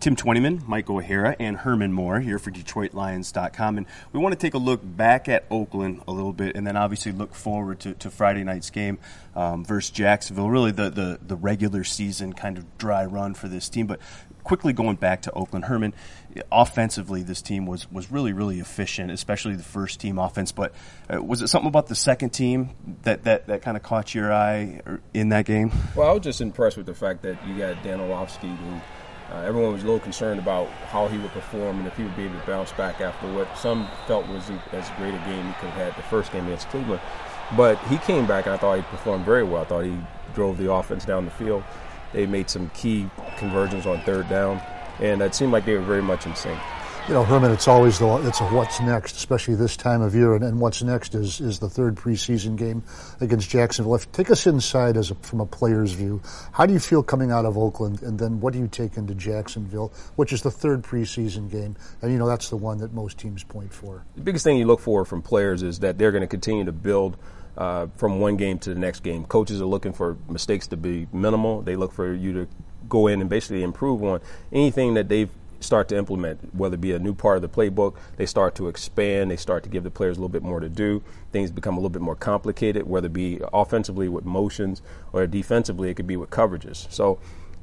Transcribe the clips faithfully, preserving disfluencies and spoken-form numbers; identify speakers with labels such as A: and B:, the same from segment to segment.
A: Tim Twentyman, Mike O'Hara, and Herman Moore here for Detroit Lions dot com. And we want to take a look back at Oakland a little bit and then obviously look forward to, to Friday night's game um, versus Jacksonville, really the, the, the regular season kind of dry run for this team. But quickly going back to Oakland, Herman, offensively this team was, was really, really efficient, especially the first team offense. But uh, was it something about the second team that, that, that kind of caught your eye in that game?
B: Well, I was just impressed with the fact that you got Dan Orlovsky, who Uh, everyone was a little concerned about how he would perform and if he would be able to bounce back after what some felt was as great a game he could have had the first game against Cleveland. But he came back, and I thought he performed very well. I thought he drove the offense down the field. They made some key conversions on third down, and it seemed like they were very much in sync.
C: You know, Herman, it's always the it's a what's next, especially this time of year, and, and what's next is is the third preseason game against Jacksonville. If, take us inside as a, from a player's view. How do you feel coming out of Oakland, and then what do you take into Jacksonville, which is the third preseason game? And, you know, that's the one that most teams point for.
B: The biggest thing you look for from players is that they're going to continue to build uh, from one game to the next game. Coaches are looking for mistakes to be minimal. They look for you to go in and basically improve on anything that they've start to implement, whether it be a new part of the playbook. They start to expand. They start to give the players a little bit more to do. Things become a little bit more complicated, whether it be offensively with motions or defensively it could be with coverages. So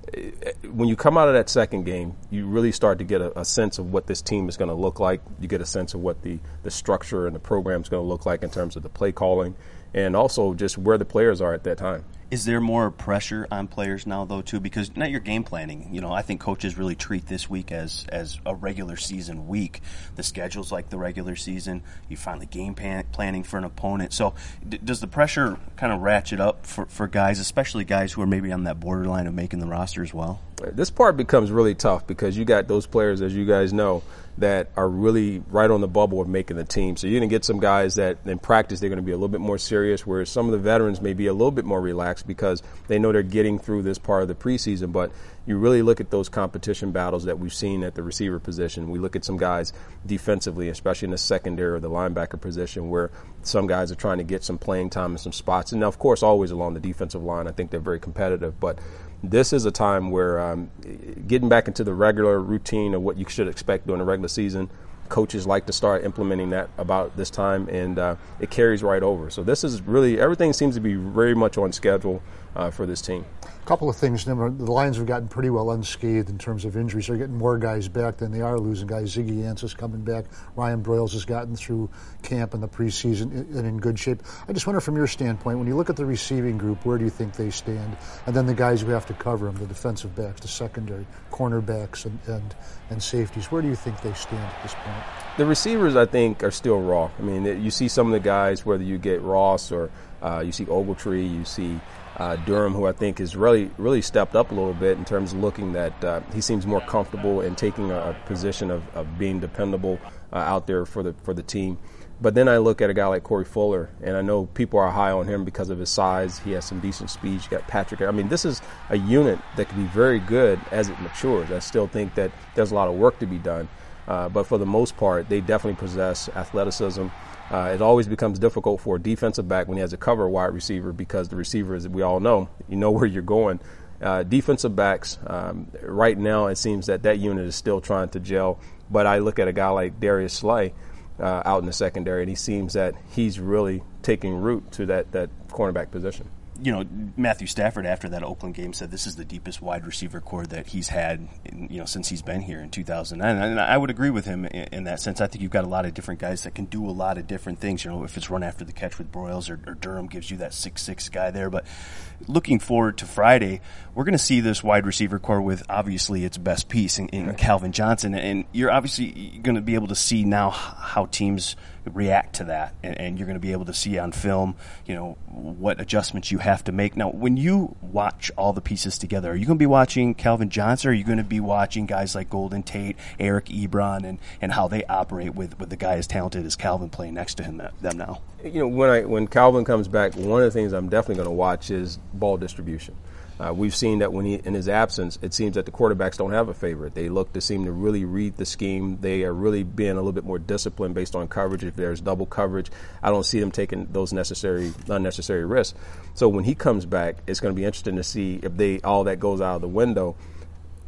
B: when you come out of that second game, you really start to get a, a sense of what this team is going to look like. You get a sense of what the, the structure and the program is going to look like in terms of the play calling and also just where the players are at that time.
A: Is there more pressure on players now, though, too? Because now you're game planning. You know, I think coaches really treat this week as as a regular season week. The schedule's like the regular season. You finally game plan- planning for an opponent. So d- does the pressure kind of ratchet up for, for guys, especially guys who are maybe on that borderline of making the roster as well?
B: This part becomes really tough because you got those players, as you guys know, that are really right on the bubble of making the team. So you're going to get some guys that in practice they're going to be a little bit more serious, whereas some of the veterans may be a little bit more relaxed because they know they're getting through this part of the preseason. But you really look at those competition battles that we've seen at the receiver position. We look at some guys defensively, especially in the secondary or the linebacker position, where some guys are trying to get some playing time in some spots. And, of course, always along the defensive line. I think they're very competitive. But this is a time where um, getting back into the regular routine of what you should expect during the regular season, coaches like to start implementing that about this time, and uh, it carries right over. So this is really, everything seems to be very much on schedule uh, for this team.
C: A couple of things. The Lions have gotten pretty well unscathed in terms of injuries. They're getting more guys back than they are losing guys. Ziggy Ansah's coming back. Ryan Broyles has gotten through camp in the preseason and in good shape. I just wonder from your standpoint, when you look at the receiving group, where do you think they stand? And then the guys who have to cover them, the defensive backs, the secondary, cornerbacks, and, and, and safeties, where do you think they stand at this point?
B: The receivers, I think, are still raw. I mean, you see some of the guys, whether you get Ross or uh, you see Ogletree, you see Uh, Durham, who I think has really, really stepped up a little bit in terms of looking that uh, he seems more comfortable in taking a, a position of, of being dependable uh, out there for the for the team. But then I look at a guy like Corey Fuller, and I know people are high on him because of his size. He has some decent speed. You got Patrick. I mean, this is a unit that can be very good as it matures. I still think that there's a lot of work to be done. Uh, but for the most part, they definitely possess athleticism. Uh, it always becomes difficult for a defensive back when he has to cover a wide receiver because the receiver, as we all know, you know where you're going. Uh, defensive backs, um, right now it seems that that unit is still trying to gel. But I look at a guy like Darius Slay uh, out in the secondary, and he seems that he's really taking root to that, that cornerback position.
A: You know, Matthew Stafford after that Oakland game said this is the deepest wide receiver core that he's had, in, you know, since he's been here in two thousand nine. And I would agree with him in, in that sense. I think you've got a lot of different guys that can do a lot of different things. You know, if it's run after the catch with Broyles or, or Durham gives you that six six guy there. But looking forward to Friday, we're going to see this wide receiver core with obviously its best piece in, in Calvin Johnson. And you're obviously going to be able to see now how teams react to that, and, and you're going to be able to see on film, you know, what adjustments you have to make. Now, when you watch all the pieces together, are you going to be watching Calvin Johnson, or are you going to be watching guys like Golden Tate, Eric Ebron, and, and how they operate with, with the guy as talented as Calvin playing next to him them now?
B: You know, when I when Calvin comes back, one of the things I'm definitely going to watch is ball distribution. Uh, we've seen that when he, in his absence, it seems that the quarterbacks don't have a favorite. They look to seem to really read the scheme. They are really being a little bit more disciplined based on coverage. If there's double coverage, I don't see them taking those necessary, unnecessary risks. So when he comes back, it's going to be interesting to see if they all that goes out of the window.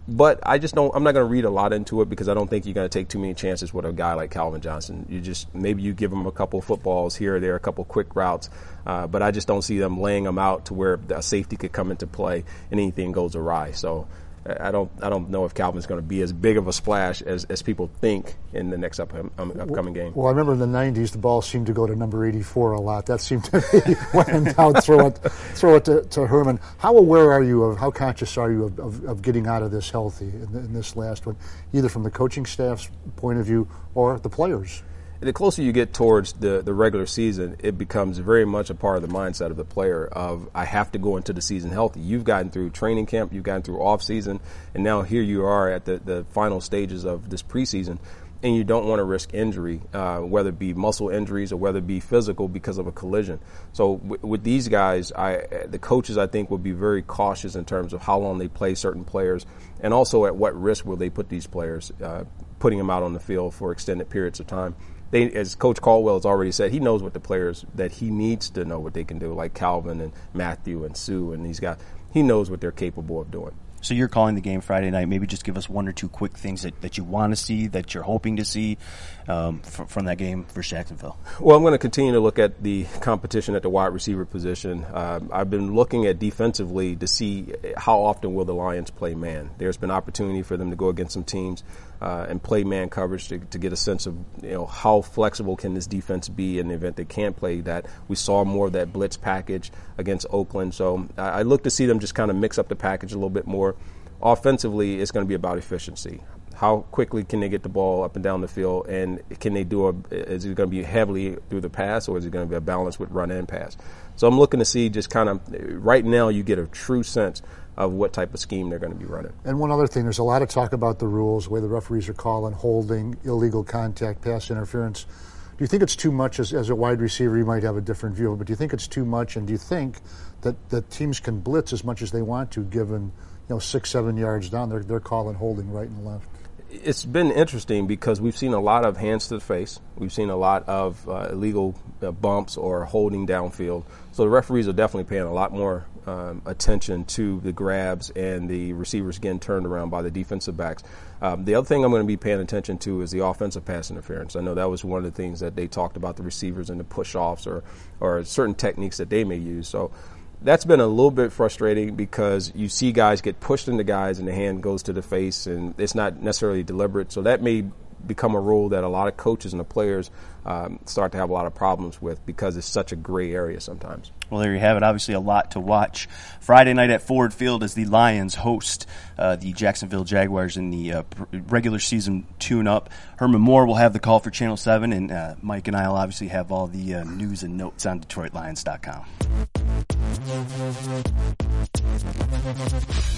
B: but I just don't. I'm not going to read a lot into it because I don't think you're going to take too many chances with a guy like Calvin Johnson. You just maybe you give him a couple of footballs here or there, a couple quick routes, uh, but I just don't see them laying them out to where a safety could come into play and anything goes awry. So I don't I don't know if Calvin's going to be as big of a splash as, as people think in the next up, um, upcoming game.
C: Well, I remember in the nineties, the ball seemed to go to number eighty-four a lot. That seemed to be when in doubt, throw it, throw it to, to Herman. How aware are you of, how conscious are you of, of, of getting out of this healthy in, the, in this last one, either from the coaching staff's point of view or the players?
B: The closer you get towards the, the regular season, it becomes very much a part of the mindset of the player of, I have to go into the season healthy. You've gotten through training camp, you've gotten through off season, and now here you are at the, the final stages of this preseason, and you don't want to risk injury, uh, whether it be muscle injuries or whether it be physical because of a collision. So w- with these guys, I, the coaches, I think, will be very cautious in terms of how long they play certain players, and also at what risk will they put these players, uh, putting them out on the field for extended periods of time. They, as Coach Caldwell has already said, he knows what the players that he needs to know what they can do, like Calvin and Matthew and Sue and these guys. He knows what they're capable of doing.
A: So you're calling the game Friday night. Maybe just give us one or two quick things that, that you want to see, that you're hoping to see um, f- from that game versus Jacksonville.
B: Well, I'm going to continue to look at the competition at the wide receiver position. Uh, I've been looking at defensively to see how often will the Lions play man. There's been opportunity for them to go against some teams uh, and play man coverage to, to get a sense of, you know, how flexible can this defense be in the event they can't play that. We saw more of that blitz package against Oakland. So I, I look to see them just kind of mix up the package a little bit more. Offensively, it's going to be about efficiency. How quickly can they get the ball up and down the field, and can they do a? Is it going to be heavily through the pass, or is it going to be a balance with run and pass? So I'm looking to see just kind of right now you get a true sense of what type of scheme they're going to be running.
C: And one other thing, there's a lot of talk about the rules, the way the referees are calling holding, illegal contact, pass interference. Do you think it's too much as, as a wide receiver? You might have a different view, but do you think it's too much? And do you think that, that teams can blitz as much as they want to, given, you know, six, seven yards down, they're they're calling holding right and left?
B: It's been interesting because we've seen a lot of hands to the face. We've seen a lot of uh, illegal uh, bumps or holding downfield. So the referees are definitely paying a lot more um, attention to the grabs and the receivers getting turned around by the defensive backs. Um, the other thing I'm going to be paying attention to is the offensive pass interference. I know that was one of the things that they talked about, the receivers and the push-offs or, or certain techniques that they may use. So that's been a little bit frustrating because you see guys get pushed into guys and the hand goes to the face and it's not necessarily deliberate. So that may become a rule that a lot of coaches and the players um, start to have a lot of problems with because it's such a gray area sometimes.
A: Well, there you have it. Obviously a lot to watch. Friday night at Ford Field as the Lions host uh, the Jacksonville Jaguars in the uh, regular season tune-up. Herman Moore will have the call for Channel seven, and uh, Mike and I will obviously have all the uh, news and notes on Detroit Lions dot com.